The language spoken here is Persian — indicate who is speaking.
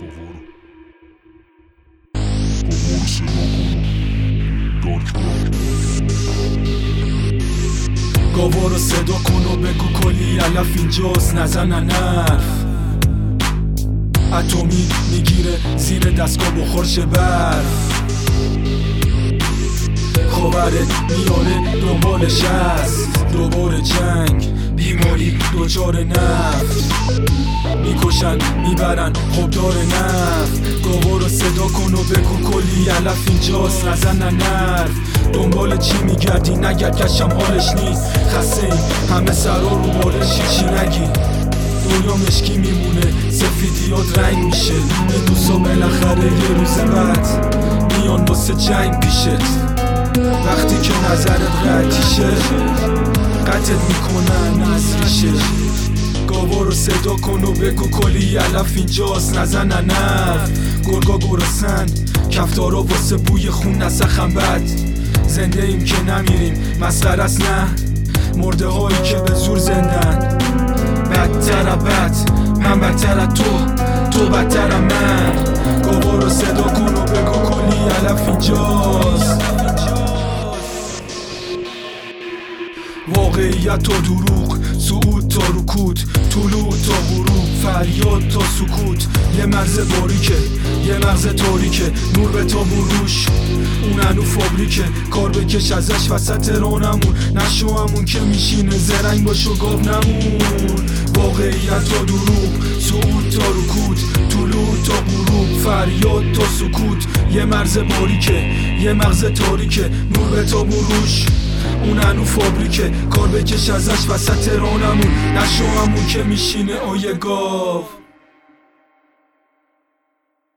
Speaker 1: گاوا رو صدا کن و بگو کلی علف اینجاست نزنن حرف. اتمی میگیره زیر دستگاه بخورش برف. خبرت میاره دنبالش هست دوباره جنگ بیماری دوچار نفت. میکشن میبرن خوددار نفت. گاوا رو صدا کن و بگو کلی علف اینجاست نزنن حرف. دنبال چی میگردی نگرد کشم حالش نیست. خسته ایم همه سرا رو بالش چی نگی. دنیا مشکی میمونه سفیدیات رنگ میشه. این دوستا بالاخره یه روز بعد میان واسه جنگ پیشت. وقتی که نظرت قطعیشه قطعت میکنن از ریشه. گاوا رو صدا کن و بگو کلی علف اینجاست نزنن حرف. گرگا گرسن کفتارا واسه بوی خون نسخن بد. زنده ایم که نمیریم مسخره است نه. مرده هایی که به زور زندن. بدتر بد من بدتر تو بدتر من. گاوا رو صدا کن و بگو کلی علف اینجاست. واقعیت تا دروغ صعود تا رکود طلوع تا غروب فریاد تا سکوت. یه مرز باریکه یه مغز تاریکه نور به تابون روش اون هنو فابریکه. کار بکش ازش وسط رانمون نشو همون که میشینه زرنگ باش و گاو نمون. واقعیت تا دروغ صعود تا رکود طلوع تا غروب فریاد تا سکوت. یه مرز باریکه یه مغز تاریکه نور به تابون روش اون هنو فابریکه. کار بکش ازش وسط رانمون نشو همون که میشینه آیه گاو.